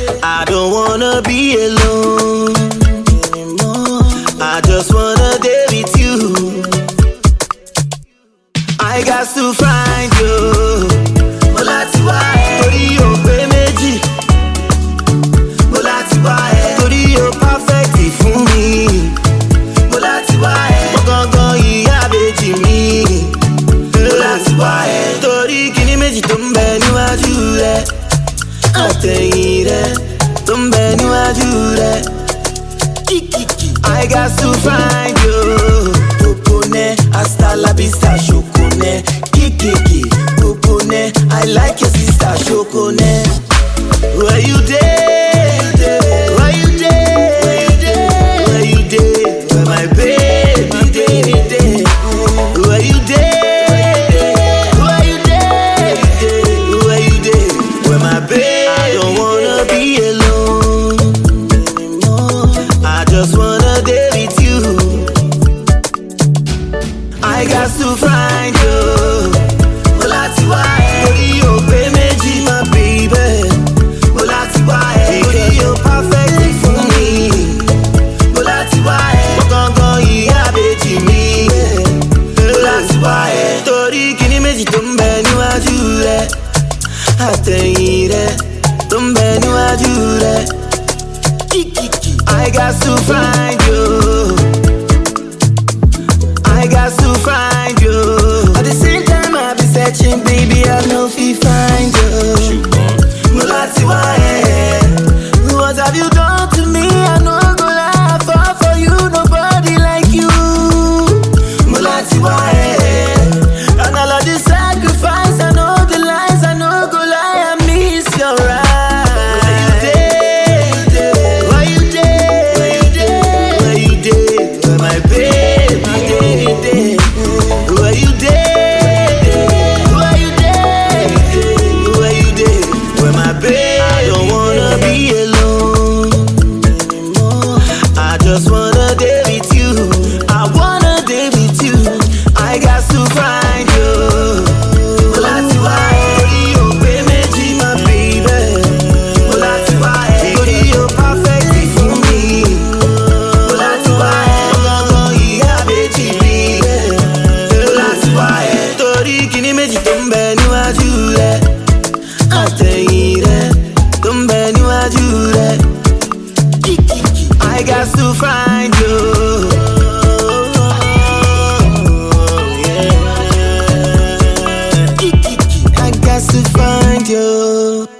I don't wanna be alone anymore. I just wanna day with you. I got to find you. Mo láti wá ẹ torí o pé méjì. Mo láti wá ẹ torí o perfect fún mi. Mo láti wá ẹ mo gangan ìyá bèjì mi. Mo láti wá ẹ torí kíní méjì tó ń bẹ níwájú rẹ. Àtẹ̀yìn rẹ tó ń bẹ níwájú rẹ. I got to find you. Popone, hasta la vista, Shokone. Kikiki, Popone, I like your sister, Shokone. Where you dey? Where you dey? Where you dey? Where my baby dey? Where you dey? Where you dey? Where you dey? Where my baby? I don't wanna be alone anymore. I just wanna day with you. I got to find you. Mo láti wá ẹ torí o pé méjì, my baby. Mo láti wá ẹ torí o perfect fún mi. Mo láti wá ẹ mo gangan ìyá bèjì mi. Mo láti wá ẹ torí kíní méjì tó ń bẹ níwájú rẹ. Àtẹ̀yìn rẹ tó ń bẹ níwájú rẹ. I got to find you. I got to find you. At the same time I be searching, baby, I know if you find you. Mo láti wá ẹ. What have you done to me? I know I go lie, I fall for you, nobody like you. Mo láti wá ẹ. And all of the sacrifice, I know the lies, I know go lie, I miss your eyes. Where you dey? Where you dey? Where you dey? Where my baby dey? Where you dey? Where you dey? Where you dey? Where my baby? I don't wanna be alone anymore. I just wanna day with you. I wanna day with you. I got to find you. Mo láti wá ẹ torí o pé méjì, my baby. Mo láti wá ẹ torí o perfect fún mi. Mo láti wá ẹ mo gangan ìyá bèjì mi. Mo láti wá ẹ torí kíní méjì tó ń bẹ níwájú rẹ. Àtẹ̀yìn rẹ tó ń bẹ níwájú rẹ. I got to find you. I got to find you.